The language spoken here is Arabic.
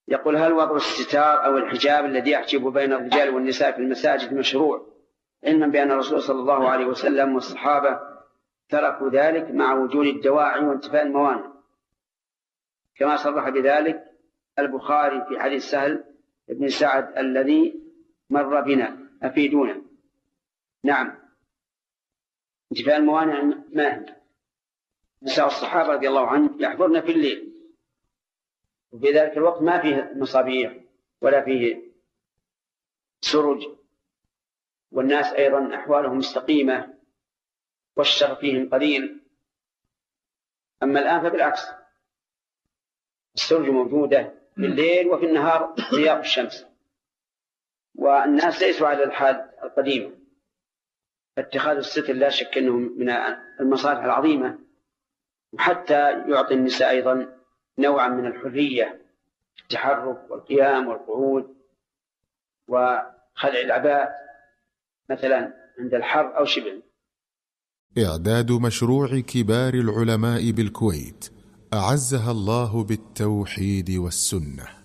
يقول: هل وضع الستار أو الحجاب الذي يحجب بين الرجال والنساء في المساجد مشروع، علما بأن الرسول صلى الله عليه وسلم والصحابة تركوا ذلك مع وجود الدواعي وانتفاء الموانع، كما صرح بذلك البخاري في حديث سهل بن سعد الذي مر بنا؟ أفيدونا. نعم، انتفاء الموانع ما هي؟ نساء الصحابة رضي الله عنهم يحضرن في الليل، وفي ذلك الوقت ما فيه مصابيح ولا فيه سرج، والناس أيضا أحوالهم مستقيمة والشر فيهم قليل. أما الآن فبالعكس، السرج موجودة في الليل وفي النهار ضياء الشمس، والناس ليسوا على الحال القديمة. فاتخاذ الستر لا شك أنه من المصالح العظيمة، وحتى يعطي النساء أيضا نوعا من الحرية في التحرك والقيام والقعود وخلع العباءة مثلا عند الحر أو شبه. إعداد مشروع كبار العلماء بالكويت أعزها الله بالتوحيد والسنة.